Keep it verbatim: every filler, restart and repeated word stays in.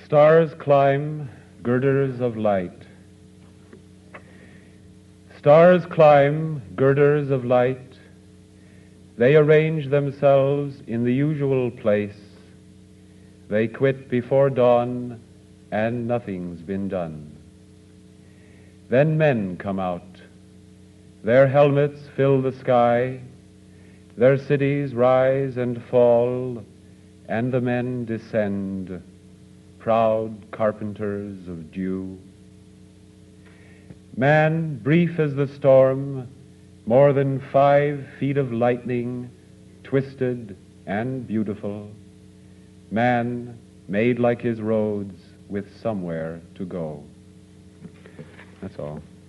Stars climb, girders of light. Stars climb, girders of light. They arrange themselves in the usual place. They quit before dawn, and nothing's been done. Then men come out. Their helmets fill the sky. Their cities rise and fall, and the men descend, proud carpenters of dew. Man, brief as the storm, more than five feet of lightning, twisted and beautiful. Man, made like his roads, with somewhere to go. That's all.